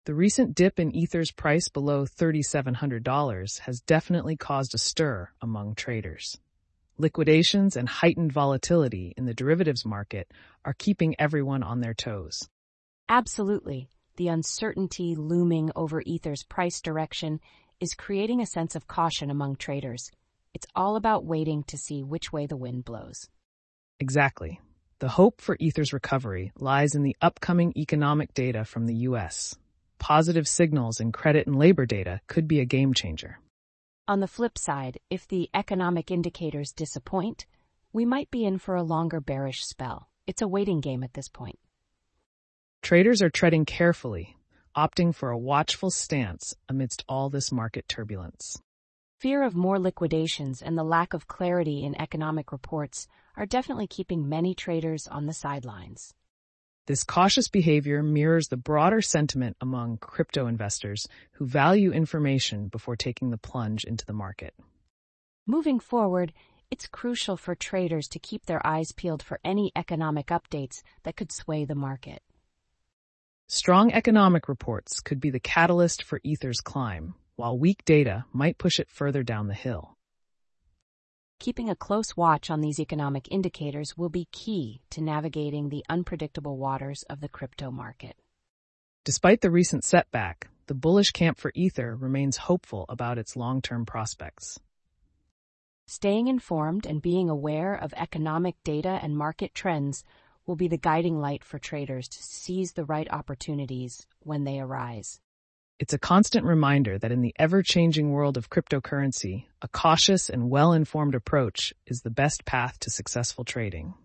The recent dip in Ether's price below $3,700 has definitely caused a stir among traders. Liquidations and heightened volatility in the derivatives market are keeping everyone on their toes. Absolutely. The uncertainty looming over Ether's price direction is creating a sense of caution among traders. It's all about waiting to see which way the wind blows. Exactly. The hope for Ether's recovery lies in the upcoming economic data from the U.S. Positive signals in credit and labor data could be a game changer. On the flip side, if the economic indicators disappoint, we might be in for a longer bearish spell. It's a waiting game at this point. Traders are treading carefully, opting for a watchful stance amidst all this market turbulence. Fear of more liquidations and the lack of clarity in economic reports are definitely keeping many traders on the sidelines. This cautious behavior mirrors the broader sentiment among crypto investors who value information before taking the plunge into the market. Moving forward, it's crucial for traders to keep their eyes peeled for any economic updates that could sway the market. Strong economic reports could be the catalyst for Ether's climb, while weak data might push it further down the hill. Keeping a close watch on these economic indicators will be key to navigating the unpredictable waters of the crypto market. Despite the recent setback, the bullish camp for Ether remains hopeful about its long-term prospects. Staying informed and being aware of economic data and market trends will be the guiding light for traders to seize the right opportunities when they arise. It's a constant reminder that in the ever-changing world of cryptocurrency, a cautious and well-informed approach is the best path to successful trading.